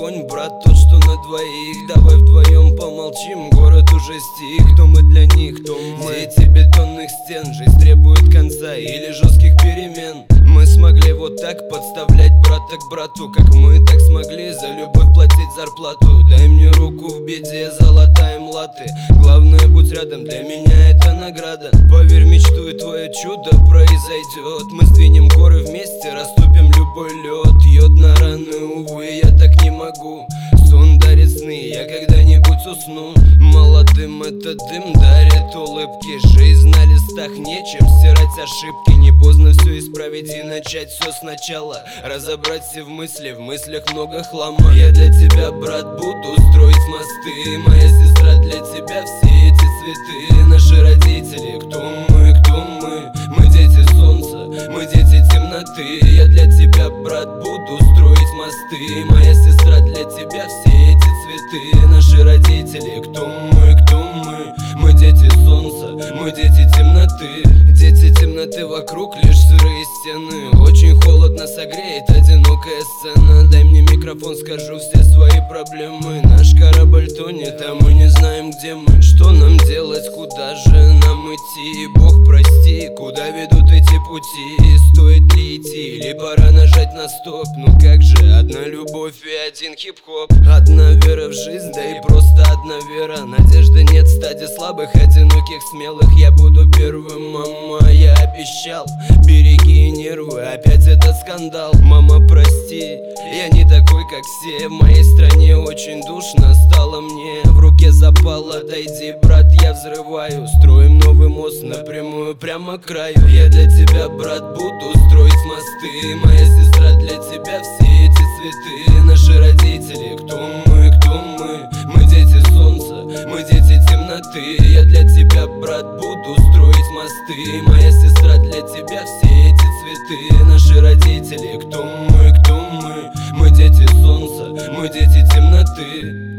огонь, брат, тот, что на двоих. Давай вдвоем помолчим, город уже стих. Кто мы для них, кто мы? Дети бетонных стен, жизнь требует конца или жестких перемен. Мы смогли вот так подставлять брата к брату, как мы так смогли за любовь платить зарплату. Дай мне руку в беде, золотая млаты. Главное, будь рядом, для меня это награда. Поверь, мечту, и твое чудо произойдет. Мы сдвинем горы вместе, растопим любой лед. Йод на раны, увы, я так не могу. Сон дарит сны, я когда-нибудь усну. Молодым этот дым дарит улыбки. Жизнь на листах, нечем стирать ошибки. Не поздно все исправить и начать все сначала. Разобрать все в мыслях много хлама. Я для тебя, брат, буду строить мосты. Моя сестра, для тебя все эти цветы. Наши родители, кто мы, кто мы? Мы дети солнца, мы дети темноты. Я для тебя, брат, буду строить мосты. Моя сестра, для тебя все эти цветы. Наши родители, кто мы, кто мы? Мы дети солнца, мы дети темноты. Дети темноты, вокруг лишь сырые стены. Очень холодно согреет одинокая сцена. Дай мне микрофон, скажу все свои проблемы. Наш корабль тонет, а мы не знаем, где мы. Что нам делать, куда же нам идти? Бог прости, куда ведут эти пути? Стоит ли идти, или пора нажать на стоп? Ну как же, одна любовь и один хип-хоп. Одна вера в жизнь, да и просто одна вера. Надежды нет в стаде слабых, одиноких, смелых. Я буду первым, мама, я обещал. Береги нервы, опять этот скандал. Мама, прости, я не такой, как все. В моей стране очень душно стало мне. В руке запал, отойди, брат, я взрываю. Строим новый мост напрямую, прямо к краю. Я для тебя, брат, буду строить мосты. Моя сестра, для тебя все эти цветы. Наши родители, кто мы, кто мы? Мы дети солнца, мы дети темноты. Я для тебя, брат, буду строить мосты. Моя сестра, для тебя все эти цветы. Наши родители, кто мы, кто мы? Мы дети солнца, мы дети темноты.